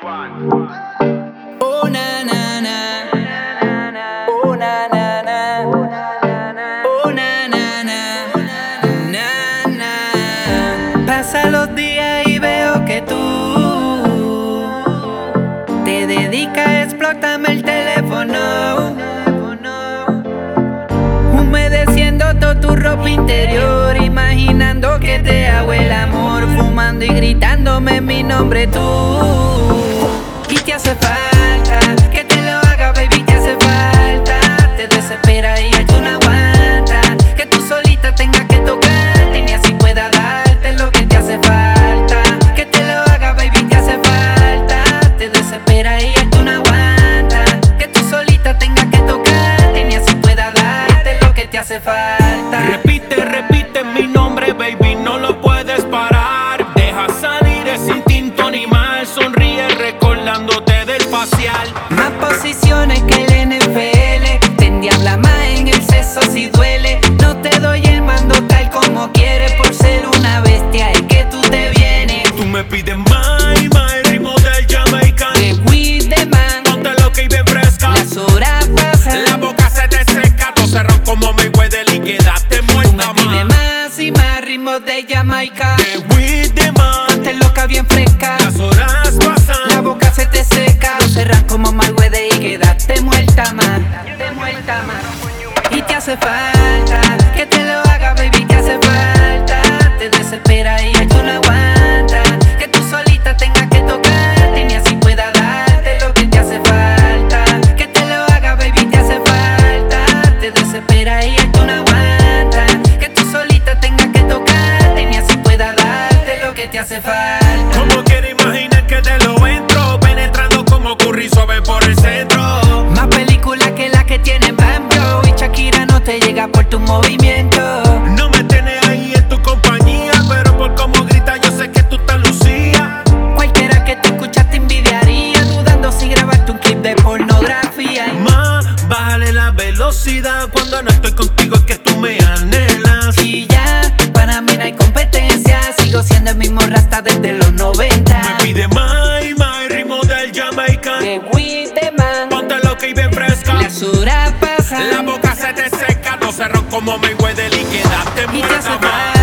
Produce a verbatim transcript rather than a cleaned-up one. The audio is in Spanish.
Oh na na na, oh na na na, oh na na na, na na. Pasan los días y veo que tú te dedicas a explotarme el teléfono, humedeciendo toda tu ropa interior, imaginando que te hago el amor, fumando y gritándome mi nombre tú. Y te hace falta que te lo haga, baby, te hace falta. Te desespera y tú no aguantas que tú solita tengas que tocarte, ni así pueda darte lo que te hace falta. Que te lo haga, baby, te hace falta. Te desespera y tú no aguantas que tú solita tengas que tocarte, ni así pueda darte lo que te hace falta. Repite, repite mi nombre, baby, no lo puedes parar. Deja salir ese instinto animal, sonríe recordándote del facial. Más posiciones que el N F L, te endiabla más en el sexo si duele. No te doy el mando tal como quieres, por ser una bestia es que tú te vienes. Tú me pides más y más, el ritmo del Jamaican. The weed the man, Ponte loca y bien fresca. las horas pasan, La boca se te seca, tú cerró como me huele y quedaste tú me muerta pides más. más y más ritmos de Jamaica. The weed the man, Ponte loca bien fresca, las horas pasan. la boca se te seca, lo cerras como Mayweather y quedaste muerta más, te muerta más. Y te hace falta que te lo haga, baby, te hace falta. Te desespera y tú no aguantas que tú solita tengas que tocarte, ni así pueda darte lo que te hace falta. Que te lo haga, baby, te hace falta. Te desespera y tú no aguantas que tú solita tengas que tocarte, ni así pueda darte lo que te hace falta. Como quiero imaginar que te lo entro, penetrando como curry suave por el centro. Más películas que la que tiene Bamboo, y Shakira no te llega por tu movimiento. No me tienes ahí en tu compañía, pero por cómo grita yo sé que tú estás lucía. Cualquiera que te escucha te envidiaría, dudando si grabarte un clip de pornografía. Y Más, bájale la velocidad, cuando no estoy contigo es que tú me anhelas. y ya, para mí no hay competencia, sigo siendo el mismo rasta desde los noventa. Me pide más y más, el ritmo del Jamaican. The weed the man, Ponte loca y bien fresca. las horas pasan, La boca se te seca, no cerró como me huele y quedaste y te hace muerta más. falta